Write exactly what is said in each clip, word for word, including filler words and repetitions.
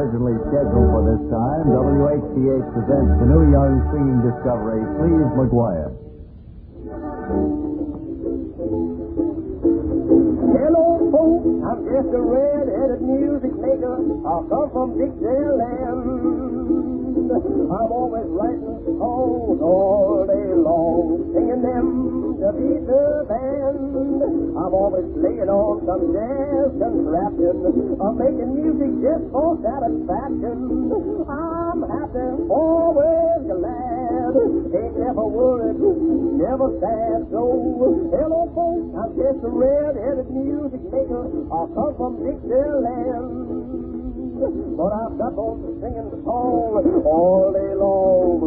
originally scheduled for this time, W H T H presents the new young singing discovery, Cleve McGuire. Hello, folks, I'm just a red-headed music maker. I come from Dixieland. I'm always writing songs all day long, singing them to beat the band. I'm always playing on some jazz contraption. I'm making music just for satisfaction. I'm happy, always glad. Ain't never worried, never sad. So, hello, folks, I'm just a red-headed music maker. I come from Dixieland. But I've got those singing the song all day long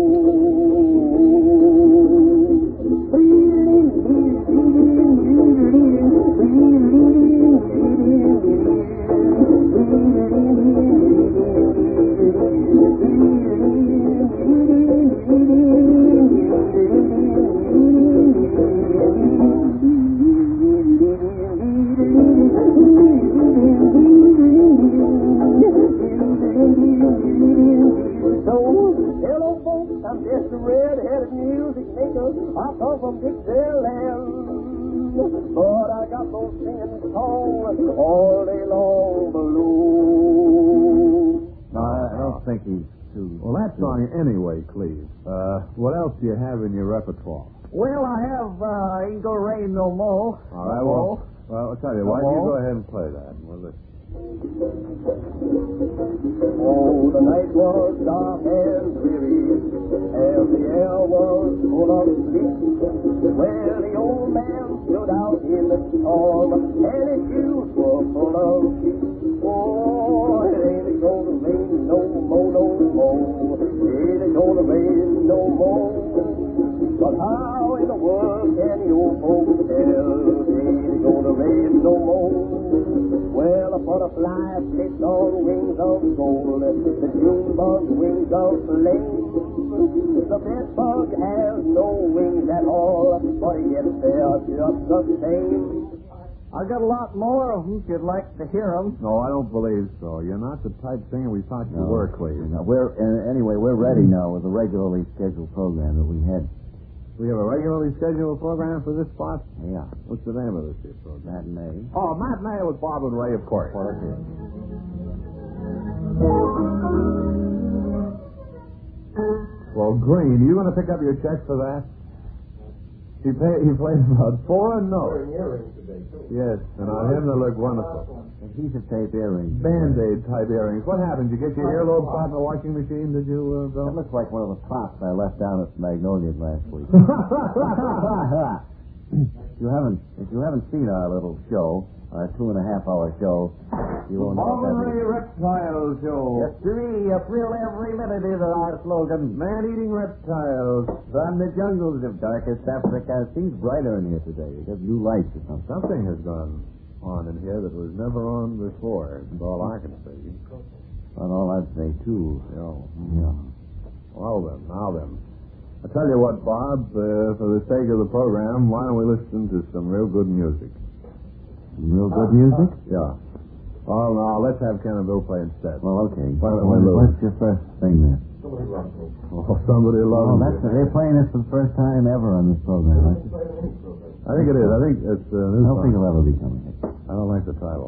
I'm just a red-headed music maker. I come from Dixieland. But I got those singing songs all day long blue. No, I don't think he's too... Well, that's on anyway, Cleve. Uh, what else do you have in your repertoire? Well, I have uh, Ain't Gonna Rain No More. All right, well, well, I'll tell you, why don't you go ahead and play that? And we'll listen. Oh, the night was dark and dreary, and the air was full of sleep, where the old man stood out in the storm, and his shoes were full of feet. Oh, it ain't gonna rain no more, no more. It ain't gonna rain no more. But how in the world can you folks tell it ain't gonna rain no more? Well, a butterfly sits on wings of gold, the June bug's wings of flame. The bed bug has no wings at all, but yet they're just the same. I've got a lot more of them if you'd like to hear them. No, I don't believe so. You're not the type singer we thought you No, were, Cleve. No, we're, uh, anyway, we're ready now with the regularly scheduled program that we had. We have a regularly scheduled program for this spot? Yeah. What's the name of this here program? Matinee. Oh, Matinee with Bob and Ray, of course. Well, it is. Well, Green, are you going to pick up your check for that? He pay, he played about four notes. Yes, and on him they look wonderful. And he's a tape earring. Band-Aid type earrings. What happened? Did you get your earlobe caught in the washing machine, did you, uh, Bill? That looks like one of the props I left down at Magnolia's last week. If you haven't, if you haven't seen our little show, our two and a half hour show, you won't know what that Ray means. Reptile Show. Yes, sirree, a thrill every minute is our slogan. Man-eating reptiles. From the jungles of darkest Africa, seems brighter in here today. You got new lights or something. Something has gone on in here that was never on before. That's all I can see. Well, all I'd say, too. Yeah. Yeah. Well then, now then. I tell you what, Bob, uh, for the sake of the program, why don't we listen to some real good music? Real good music? Yeah. Well, now, let's have Ken and Bill play instead. Well, okay. Why don't we What- lose? What's your first thing then? Oh, somebody Oh, loves that's it. they're playing this for the first time ever on this program. I, I think it is. I think it's a I new don't think song. it'll ever be coming. I don't like the title.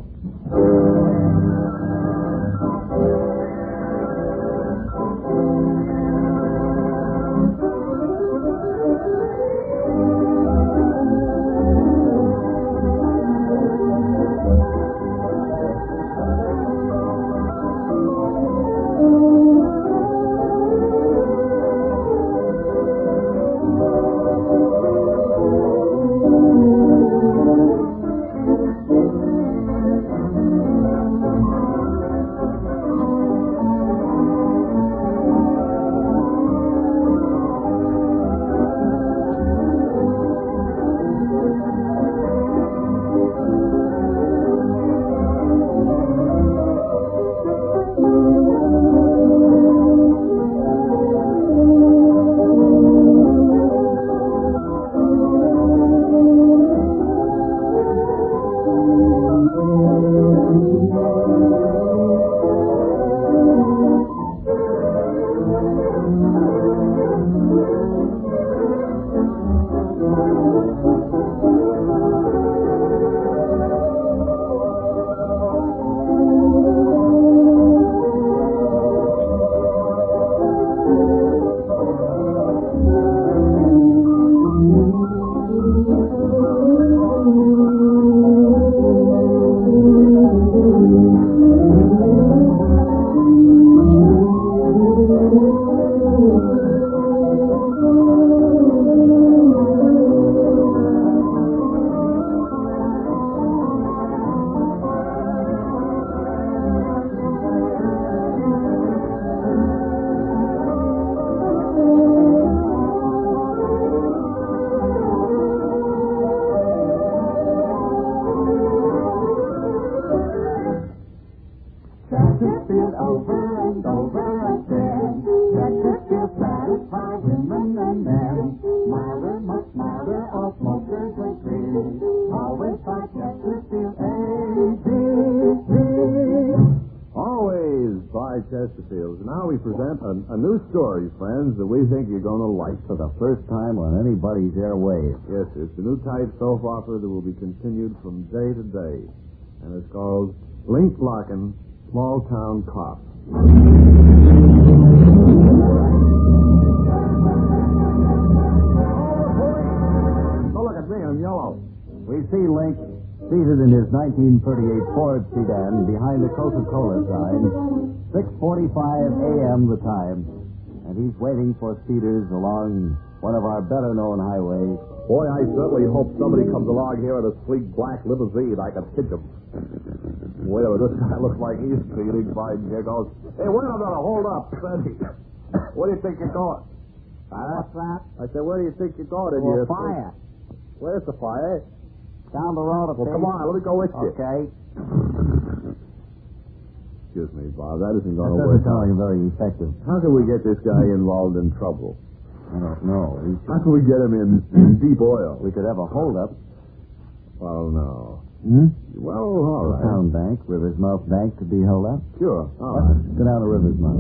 Chesterfield over and over again. Chesterfield satisfied women and men. Milder, much milder, all smokers agree. Always by Chesterfield, A B C. Always by Chesterfield. Now we present a, a new story, friends, that we think you're going to like. For the first time on anybody's airwaves. Yes, it's a new type soap opera that will be continued from day to day. And it's called Link Larkin, Small Town Cop. Oh, look at me, I'm yellow. We see Link seated in his nineteen thirty-eight Ford sedan behind the Coca-Cola sign. six forty-five a.m. the time. And he's waiting for speeders along one of our better-known highways. Boy, I certainly hope somebody comes along here in a sleek black limousine. I can hitch him. Wait a minute, this guy looks like he's speeding by. Here goes. Hey, wait a minute, hold up, Sandy. Where do you think you're going? Huh? What's that? I said, where do you think you're going in Oh, here? a fire. Where's the fire? Down the road a Well, bit. come on, let me go with you. Okay. Excuse me, Bob, that isn't That going to doesn't work sound out. like very effective. How can we get this guy involved in trouble? I don't know. We, How can we get him in, in deep oil? we could have a hold-up. Well, no. Hmm? Well, all The right. Town Bank, River's Mouth Bank to be held up. Sure, all Let's right. go down to River's Mouth.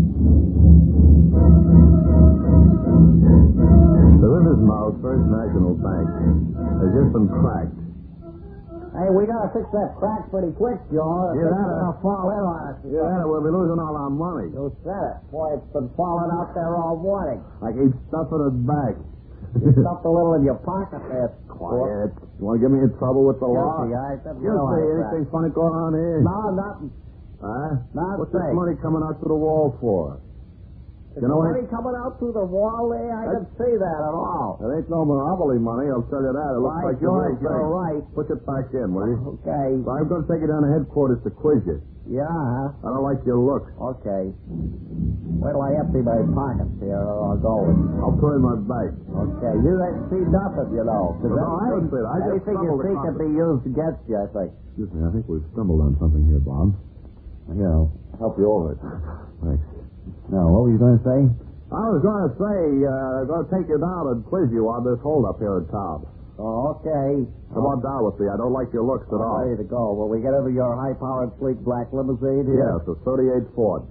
The River's Mouth First National Bank has just been cracked. Hey, we gotta fix that crack pretty quick, Joe. Yeah, It's that- gonna fall in on us. Yeah, we'll be losing all our money. You said it. Boy, it's been falling out there all morning. I keep stuffing it back. You stuffed a little in your pocket there. Quiet. You want to get me in trouble with the law? Guilty, I said, You realize see that. anything funny going on here? No, nothing. Huh? Not What's safe. this money coming out through the wall for? Is You know money what? coming out through the wall there? I didn't see that at all. It ain't no monopoly money, I'll tell you that. It looks By like the real George, you're thing. right. Put it back in, will you? Okay. So I'm going to take you down to headquarters to quiz you. Yeah, huh? I don't like your look. Okay. Wait till I empty my pockets here, or I'll go with you. I'll put it in my bag. Okay, you didn't see nothing, you know. 'Cause No, I haven't seen it. I just anything you stumbled see across can be used against you, I think. Excuse me, I think we've stumbled on something here, Bob. Here, I'll help you over it. Thanks. Now, what were you going to say? I was going to say, uh, I'm going to take you down and quiz you on this hold-up here in town. Oh, okay. Come on down with me. I don't like your looks at I'm all. ready to go. Will we get into your high-powered, sleek black limousine here? Yes, a thirty-eight Ford.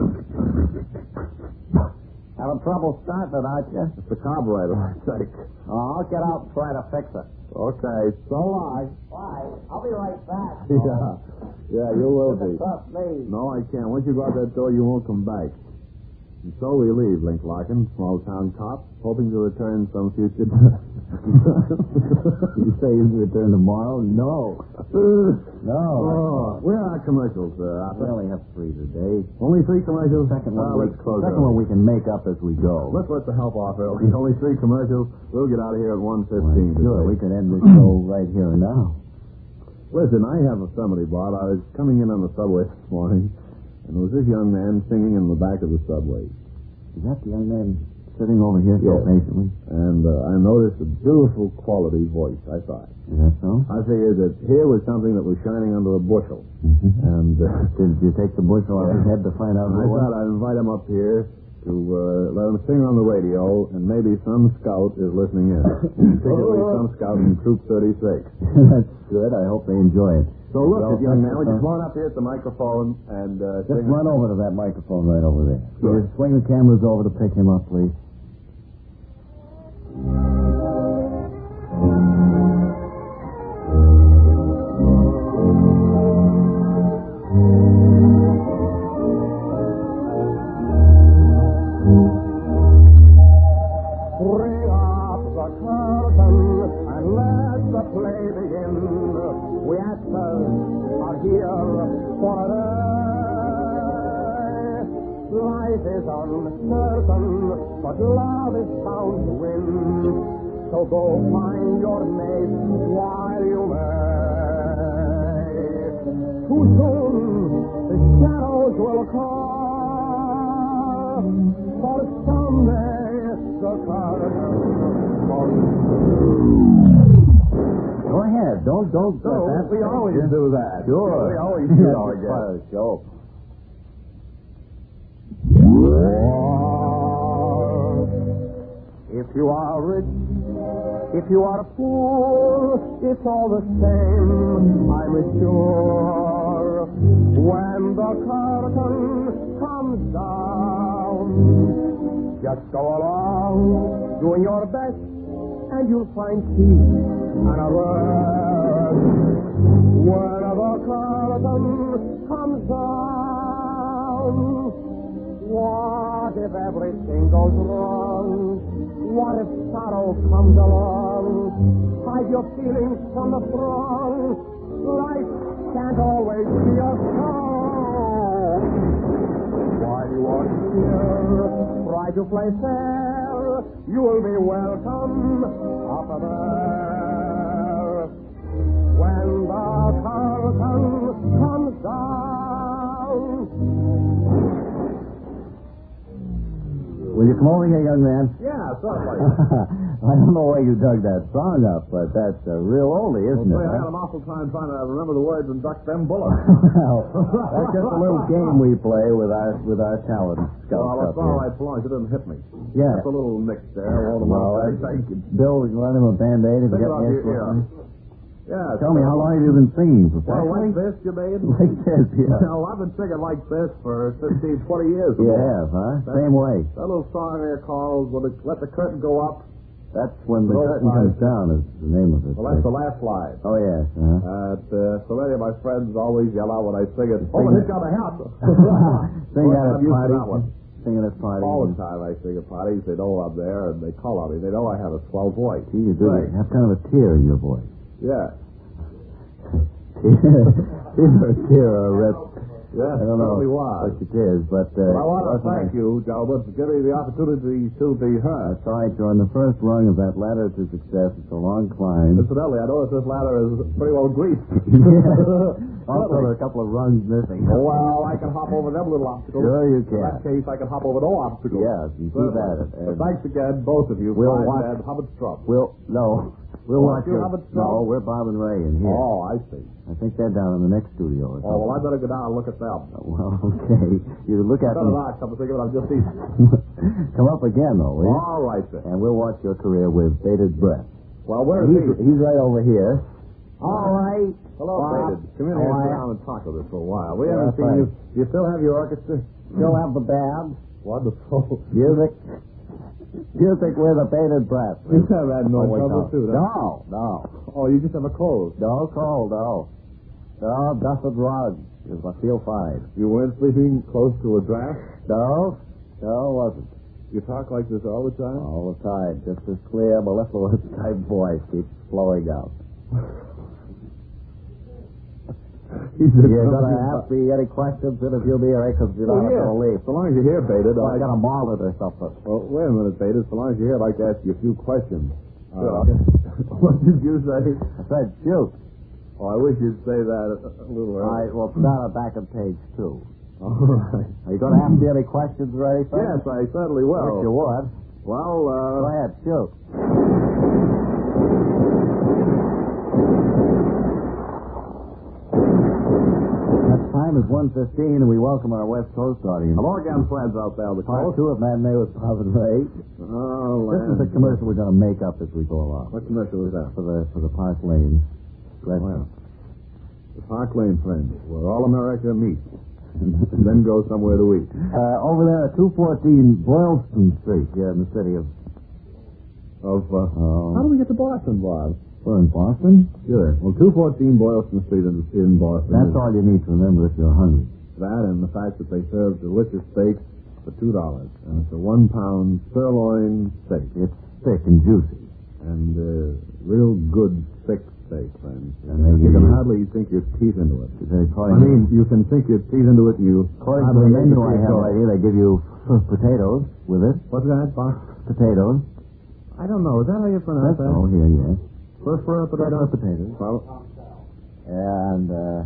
Having trouble starting it, aren't you? It's the carburetor, I think. Oh, I'll get out and try to fix it. Okay, so long. Bye. I'll be right back. Yeah, yeah, you will You can be. trust me. No, I can't. Once you go out that door, you won't come back. And so we leave Link Larkin, small town cop, hoping to return some future time. You say he's return tomorrow? No. No. Oh, where are our commercials, uh, We Arthur? only have three today. Only three commercials? Second Ah, one, we, let's close second early. one we can make up as we go. Let's let the help off early. Only three commercials. We'll get out of here at one fifteen. Sure, we could end the show right here and now. Listen, I have a family, Bob. I was coming in on the subway this morning, and there was this young man singing in the back of the subway. Is that the young man sitting over here so Yes. patiently? And uh, I noticed a beautiful quality voice, I thought. Is that so? I figured that here was something that was shining under a bushel. And uh, Did you take the bushel off his head to find out who I it was? thought I'd invite him up here to uh, let him sing on the radio, and maybe some scout is listening in. Particularly some scout in Troop thirty-six. That's good. I hope they enjoy it. So look, Well, young man, would you uh, come on up here at the microphone and uh, Just sing? run over to that microphone right over there. Sure. You swing the cameras over to pick him up, please. Bring up the curtain and let the play begin. We actors are here for a day. Life is uncertain, but love is bound to win. So go find your mate while you may. Too soon the shadows will come, for someday the curtain will. Go ahead. Don't, don't. So, that- we always do that. Sure. We always do That's our part of guests. the show. If you are rich, if you are poor, it's all the same, I'm sure. When the curtain comes down, just go along, doing your best, and you'll find peace and a rest. When the curtain comes down, what if everything goes wrong? What if sorrow comes along? Hide your feelings from the throng. Life can't always be a song. While you are here, try to play fair. You will be welcome up there. When the curtain comes down. Will you come over here, young man? Yeah, certainly. I don't know where you dug that song up, but that's uh, real oldie, isn't Well, it? say, I had an awful time trying to remember the words and duck them bullets. Well, that's just a little game we play with our with our talent scouts Well, up that's all here. right, so long as it didn't hit me. Yeah. Just a little nick there. Won't Well, amount to uh, anything. Bill, you lend him a Band-Aid if you Think get about me your ear. Yeah. Tell me, how long have you been singing? Well, Professionally? like this, you mean? Like this, yeah. No, I've been singing like this for fifteen, twenty years. or You more. have, huh? That's- Same way. That little song there called "When the, Let the Curtain Go Up." That's when the Roll curtain Tide. comes down is the name of it. Well, that's the last line. Oh, yes. Uh-huh. Uh, uh, so many of my friends always yell out when I sing it, "Oh, Sing it's it. got to help." Sing Well, that I'm at used to parties. that one. Singing at parties. All the time I sing at parties, they know I'm there, and they call on me. They know I have a swell voice. Gee, you do. Right. You have kind of a tear in your voice. Yeah. Tear, tear, a rip. Yeah, I don't know certainly was. what it is, but... Uh, Well, I want to wasn't thank it? you, gentlemen, for giving me the opportunity to be heard. That's right. You're on the first rung of that ladder to success. It's a long climb. Incidentally, I notice this ladder is pretty well greased. Also, there are a couple of rungs missing. Oh, well, I can hop over them little obstacles. Sure you In that can. case, I can hop over no obstacles. Yes, you keep at it. But And thanks again, both of you, We'll Brian watch- and Hubbard Strum. we'll... No. We'll Oh, watch you your... haven't No, stopped? we're Bob and Ray in here. Oh, I see. I think they're down in the next studio or something. Oh, well, I better go down and look at them. Well, okay. You look at Better them. not, come to think of it, I'm just eating. Come up again, though, will you? All right, then. And we'll watch your career with bated breath. Well, where is He's, he? he's right over here. All right. Hello, Bob. David. Come in here and How are sit ya? down and talk with us for a while. We Yeah, haven't seen thanks. you. Do you still have your orchestra? Still have the band. Wonderful. Music. Music with a bated breath. You have had no Always trouble, on. too, huh? No, no. Oh, you just have a cold. No cold, no. No, Dufford Rug. I feel fine. You weren't sleeping close to a draft? No, no, it wasn't. You talk like this all the time? All the time. Just this clear, mellifluous type voice keeps flowing out. He said You're going something to about- ask me any questions in if you'll be here, because you're Oh, not yeah. going to leave. So long as you're here, Bated, I I... got a mallet or something. Well, wait a minute, Bated. So long as you're here, I'd like to ask you a few questions. Sure. Uh, what did you say? I said, shoot. Oh, I wish you'd say that a, a little All right, earlier. well, start on back on page two. All right. Are you going to ask me any questions or anything? Yes, I certainly will. Wish you would. Well, Go uh... ahead, shoot. That's time is one fifteen, and we welcome our West Coast audience. Hello again, friends out there on the Part coast. two of Matinee with Bob and Ray. Oh, This is the commercial we're going to make up as we go along. What commercial is that? For the for the Park Lane restaurant. The Park Lane Friends, where all America meets and then goes somewhere to eat. Uh, over there at two fourteen Boylston Street, here in the city of... Of, uh, Oh. how do we get to Boston, Bob? We're in Boston? Sure. Well, two fourteen Boylston Street in, in Boston. That's is all you need to remember if you're hungry. That and the fact that they serve delicious steaks for two dollars. And it's a one-pound sirloin steak. It's thick and juicy. And uh, real good, thick steak, friends. And they you give can you- hardly sink your teeth into it. They call I mean, you can sink your teeth into it and you... according to the menu I have right here, they give you potatoes with it. What's that, Bob? Potatoes. I don't know. Is that how you pronounce That's that? all here, yes. First for a potato? First for potatoes. Well, And, uh,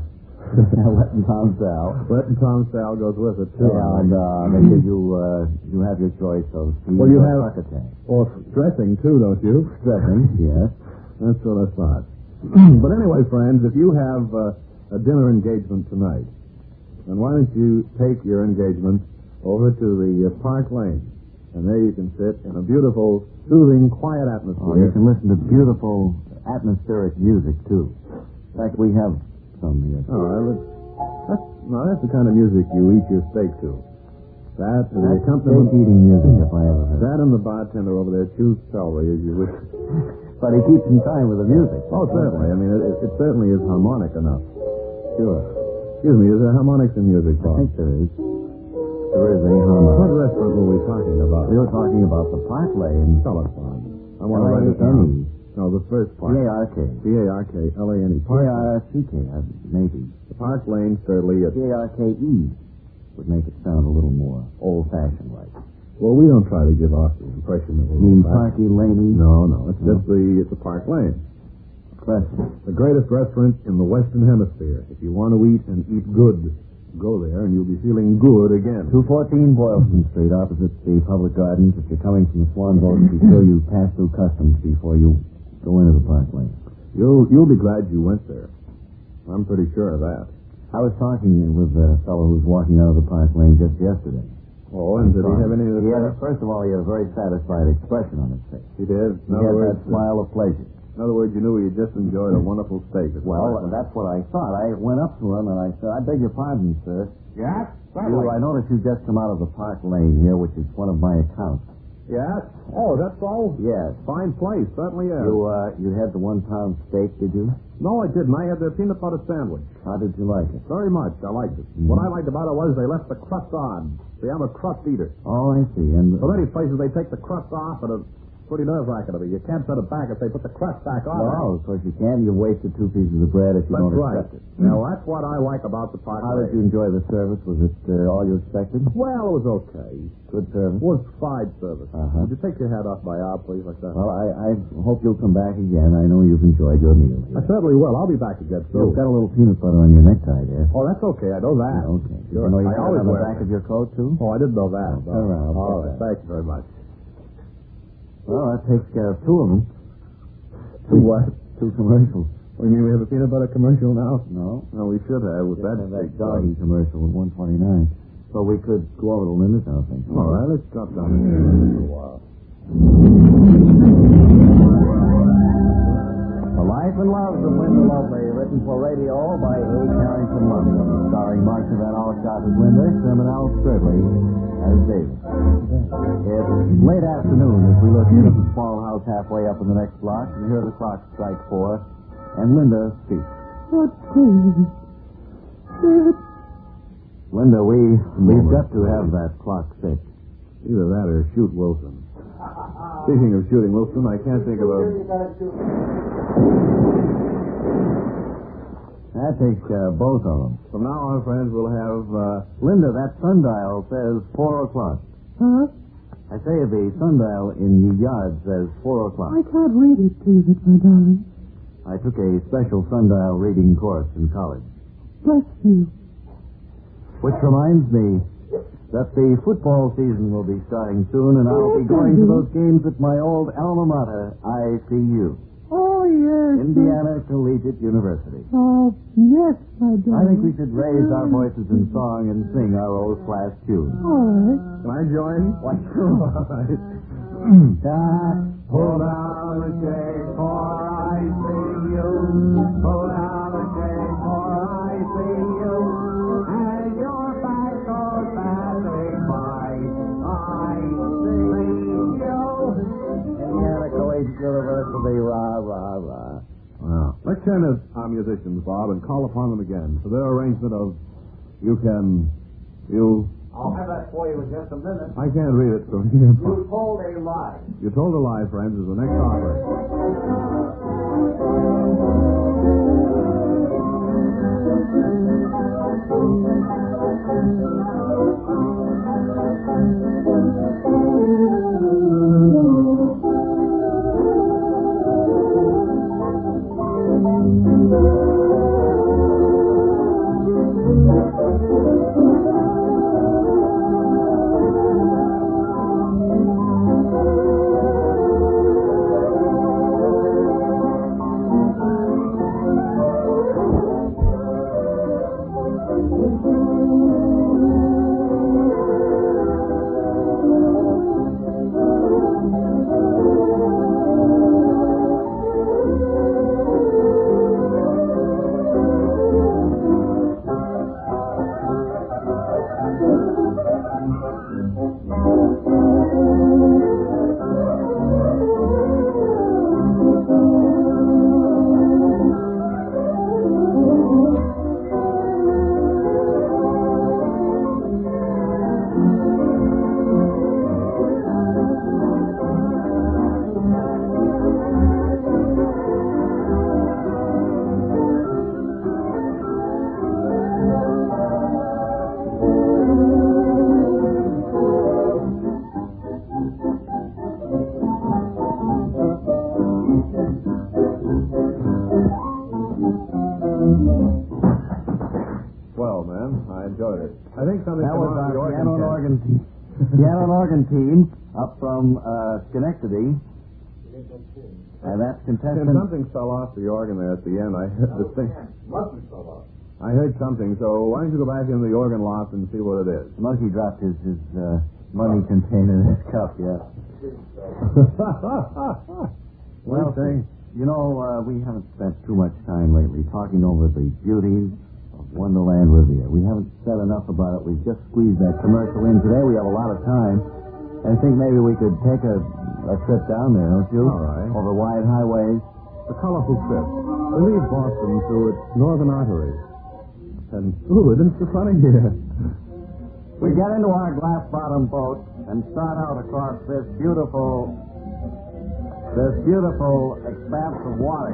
Let and Tom Sal. Let and Tom Sal goes with it, too. And, uh, they give you, uh, you have your choice of cheese Well, you or have- succotash. Or dressing, too, don't you? Dressing, yes. That's what I thought. But anyway, friends, if you have uh, a dinner engagement tonight, then why don't you take your engagement over to the uh, Park Lane, and there you can sit in a beautiful, soothing, quiet Oh, atmosphere. you can listen to beautiful atmospheric music, too. In fact, we have some here. All right, let's, that's, no, that's the kind of music you eat your steak to. That and the That's accompaniment. steak-eating music, if I ever heard. That and the bartender over there chews celery as you wish. But he keeps in time with the music. Oh, certainly. I mean, it, it certainly is harmonic enough. Sure. Excuse me, is there harmonics in music, I Bob? think there is. There is a What harmonic. restaurant were we talking about? We were talking about the Park Lane. Tell us, Bob. I want to write it L A N E. down. No, the first P part. A R K. P A R K L A N E. P A R C K, uh, maybe. The Park Lane, certainly. It's, P A R K E would make it sound a little more old-fashioned like. well, we don't try to give off the impression that You we're mean old fashioned. Parky Laney? No, no. It's just the, it's the Park Lane. Restaurant. The greatest restaurant in the Western Hemisphere. If you want to eat and eat good, go there and you'll be feeling good again. two fourteen Boylston Street, opposite the Public Gardens. If you're coming from the Swan Boat, be sure you pass through Customs before you go into the Park Lane. You'll, you'll be glad you went there. I'm pretty sure of that. I was talking with a fellow who was walking out of the Park Lane just yesterday. Oh, and did he have any of He the... had, first of all, he had a very satisfied expression on his face. He did. In He other had words, that smile of pleasure. in other words, you knew he had just enjoyed a wonderful steak. at the Well, Park Lane. that's what I thought. I went up to him and I said, I beg your pardon, sir. Yes? You, I noticed you just come out of the Park Lane here, which is one of my accounts. Yes? Oh, that's all? Yes. Fine place, certainly is. You, uh, you had the one-pound steak, did you? No, I didn't. I had their peanut butter sandwich. How did you like it? Very much. I liked it. Mm-hmm. What I liked about it was they left the crust on. See, I'm a crust eater. Oh, I see. And So many places, they take the crust off, and it's pretty nerve-wracking to me. You can't set it back if they put the crust back on. no, of course you can. You wasted two pieces of bread if you That's don't right. accept it. Now, that's what I like about the Park How did you Lane. enjoy the service? Was it uh, all you expected? Well, it was okay. Good service. It was fine service. Uh-huh. Would you take your hat off my arm, please, like that? Well, I, I hope you'll come back again. I know you've enjoyed your meal I here. certainly will. I'll be back again soon. You've got a little peanut butter on your necktie there. Oh, that's okay. I know that. Okay. Did Sure. you know you I had it always on the wear back it. of your coat, too? Oh, I didn't know that. Oh, turn around. I'll All get right. that. Thank you very much. Well, that takes care of two of them. Two what? Two commercials. Oh, you mean we have a peanut butter commercial now? No. No, we should have with that That, that big doggy commercial with one twenty-nine. So we could go over to Linda's house, I think. All right, let's drop down in here for a while. The Life and Loves of Linda Lovely, written for radio by A. Carrington Lumley, starring Marcia Van Alstott as Linda, Sherman Al Sturdley as David. It's late afternoon as we look in at the small house halfway up in the next block and hear the clock strike four, and Linda speaks. Oh, David. David. Linda, we, we've got to have that clock fixed. Either that or shoot Wilson. Speaking of shooting Wilson, I can't think of a... That takes care of both of them. From now on, friends, we'll have... Uh... Linda, that sundial says four o'clock. Huh? I say the sundial in your yard says four o'clock. I can't read it, David, my darling. I took a special sundial reading course in college. Bless you. Which reminds me that the football season will be starting soon, and I'll be going to those games at my old alma mater, I C U. Oh, Oh, yes. Indiana Collegiate University. Oh, yes, my darling. I think we should raise our voices in song and sing our old class tune. All right. Can I join? Why, All right. Pull down the shade for I sing you. Pull down the shade for I sing you. And your back goes passing by. I sing you. Indiana Collegiate University, rah, rah, rah. Wow. Let's turn to our musicians, Bob, and call upon them again for their arrangement of You Can... You... I'll have that for you in just a minute. I can't read it from here. You told a lie. You Told a Lie, friends, is the next opera. Well, man, I enjoyed it. I think something That came was on our the organ piano and tent. organ team. Piano and organ team up from uh, Schenectady. And that's And contestant. something fell off the organ there at the end. I heard this thing. I heard something, so why don't you go back in the organ loft and see what it is? Monkey dropped his, his uh, money container in his cup, yeah. Well, thing. you know, uh, we haven't spent too much time lately talking over the beauties of Wonderland Riviera. We haven't said enough about it. We've just squeezed that commercial in today. We have a lot of time. I think maybe we could take a, a trip down there, don't you? All right. Over wide highways. A colorful trip. We leave Boston through its northern artery. And, ooh, isn't it funny here? We get into our glass-bottom boat and start out across this beautiful, this beautiful expanse of water.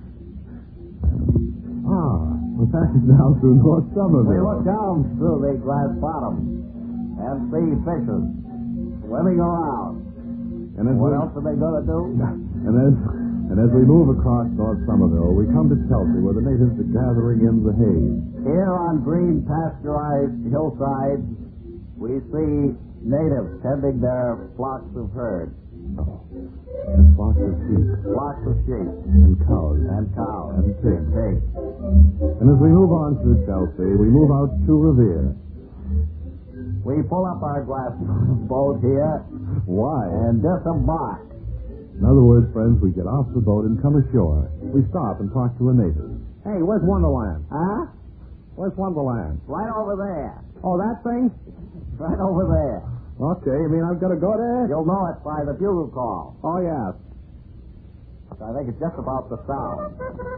Ah, we're passing now through North We Somerville. look down through the glass bottom and see fishes swimming around. And as What we, else are they going to do? And as, and as we move across North Somerville, we come to Chelsea, where the natives are gathering in the haze. Here on green pasturized hillsides, we see natives tending their flocks of herds, And flocks of sheep flocks of sheep and cows. and cows And pigs. pigs. And as we move on through Chelsea, we move out to Revere. We pull up our glass boat here Why? and disembark. In other words, friends, we get off the boat and come ashore. We stop and talk to a native. Hey, where's Wonderland? Huh? Where's Wonderland? Right over there. Oh, that thing? Right over there. Okay, you mean I've got to go there? You'll know it by the bugle call. Oh, yeah. I think it's just about the sound.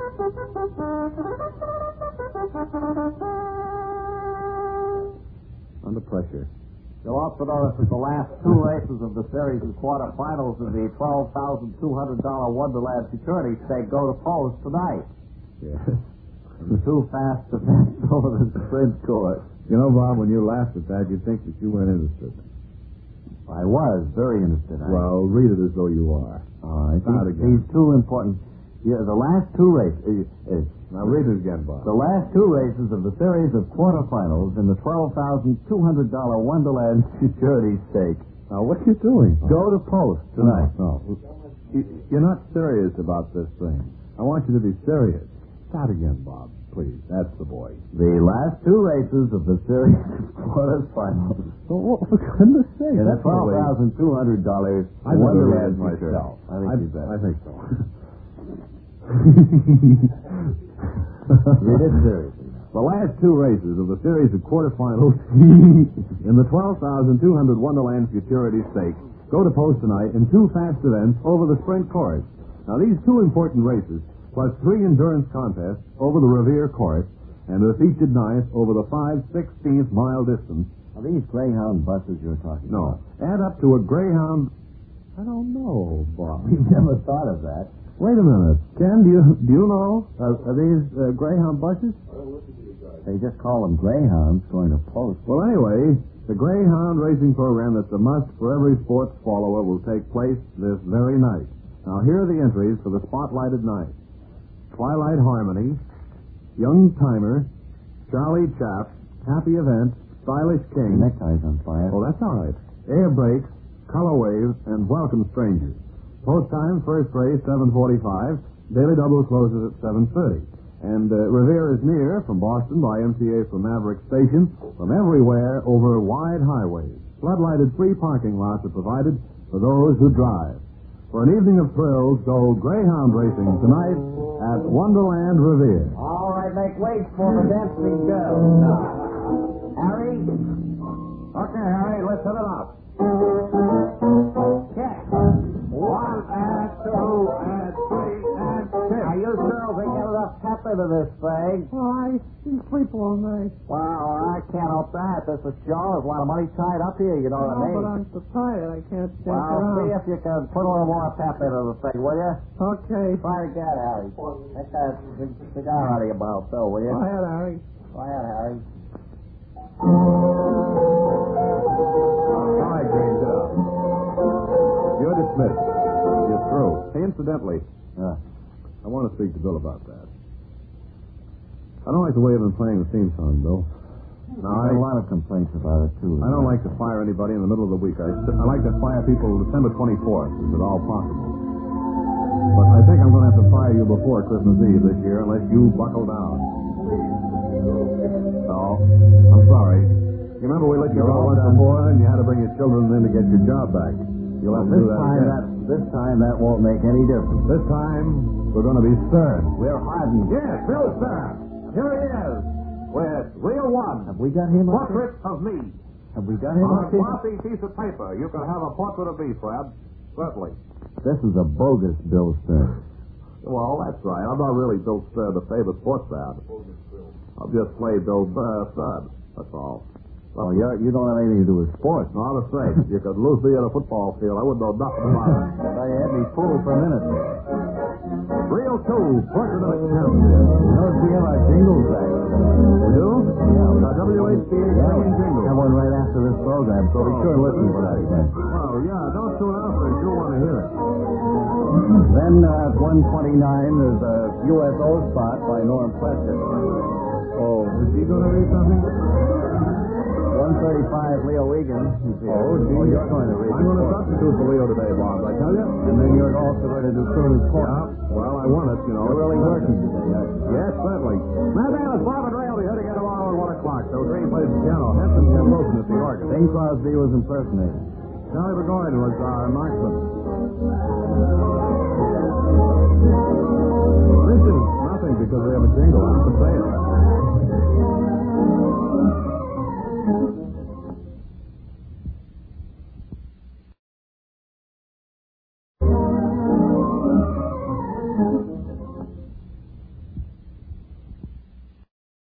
Under pressure. You'll also notice that the last two races of the series and quarterfinals of the twelve thousand two hundred dollars Wonderland Security Stake go to post tonight. Yes. Too fast to pass over the sprint course. You know, Bob, when you laughed at that, you'd think that you weren't interested. I was very interested. I, Well, read it as though you are. all right. Start These, again. these two important. Yeah, the last two races. Uh, uh, Now read it again, Bob. The last two races of the series of quarterfinals in the twelve thousand two hundred dollars Wonderland Security Stake Now, what are you doing? go to post tonight. No, no. You- You're not serious about this thing. I want you to be serious. Start again, Bob, please. That's the boy. The last two races of the series quarterfinals. Oh, for goodness sake. In the that's the twelve way- thousand two hundred dollars I think you read Wonderland it Security. myself. I think I, you better. I think so. Read it seriously. The last two races of the series of quarterfinals in the twelve thousand two hundred Wonderland Futurity Stakes go to post tonight in two fast events over the sprint course. Now, these two important races, plus three endurance contests over the Revere course, and a featured ninth over the five sixteenth mile distance. Are these Greyhound buses you're talking No, about? add up to a Greyhound. I don't know, Bob. We never thought of that. Wait a minute, Ken. Do you do you know? Uh, are these uh, Greyhound buses? They just call them Greyhounds going to post. Well, anyway, the Greyhound racing program that's a must for every sports follower will take place this very night. Now, here are the entries for the spotlighted night. Twilight Harmony, Young Timer, Charlie Chaps, Happy Event, Stylish King. Neckties on fire. Oh, that's all right. Air Brakes, Color Wave, and Welcome Strangers. Post time, first race, seven forty-five. Daily Double closes at seven thirty. And uh, Revere is near from Boston by M T A from Maverick Station, from everywhere over wide highways. Floodlighted free parking lots are provided for those who drive. For an evening of thrills, go Greyhound racing tonight at Wonderland Revere. All right, make way for the dancing girls. Harry? Okay, Harry, listen it up. Okay. One and two and three and six. Now, you girls ain't got enough pep into this thing. Oh, I didn't sleep all night. Well, I can't help that. This is show. There's a lot of money tied up here, you know what I Oh, mean? but I'm so tired I can't stand Well, around. see if you can put a little more pep into the thing, will you? Okay. Try to get Harry. Take that big cigar out of your mouth, Phil, will you? Go ahead, Harry. Go ahead, Harry. All right, Green, get up. You're dismissed. You're through. Hey, incidentally, Uh, I want to speak to Bill about that. I don't like the way you've been playing the theme song, Bill. No, I I, have a lot of complaints about it, too. I don't like to fire anybody in the middle of the week. I, I like to fire people December twenty-fourth, if at all possible. But I think I'm going to have to fire you before Christmas Eve this year unless you buckle down. No, I'm sorry. You remember we let you You're go all once done. before and you had to bring your children in to get your job back. You'll have to This do that time, again. that, this time that won't make any difference. This time, we're going to be stern. We're hardened. Yes, Bill Stern. Here he is with Real One. Have we got him up here? Portrait of me. Have we got him On up a here? glossy piece of paper. You can have a portrait of me, Fred. Certainly. This is a bogus Bill Stern. Well, that's right. I'm not really Bill Stern, the famous sports fan. I'll just play Bill uh, Stern. That's all. Well, you're, you don't have anything to do with sports. No, I'm afraid. You could lose me at a football field. I wouldn't know nothing about it. Well, you had me fooled for a minute. Real two, portrait of a champion. Notice we have our jingles back. We do? Yeah. The W H C A Yeah, singing jingle. have one right after this program, so be sure to listen for that again. Well, yeah, don't tune out, but you want to hear it. Then uh, at one twenty-nine, there's a U S O spot by Norm Prescott. Oh, is he going to read something? one thirty-five, Leo Egan. He's here. Oh, gee. Oh, you're going to read I'm going to it. substitute for Leo today, Bob, I tell you. And then you're also going to do Crooner's Court. Yeah, well, I want it, you know. You're really working today, aren't you? Yes, certainly. Now, then, it's Bob and Ray will be here together tomorrow at one o'clock. So Green plays the piano. Henson Ken Wilson is the organ. Bing Crosby was impersonated. Charlie Burgoyne was our marksman. Listen, nothing because we have a jingle. I'm for sale.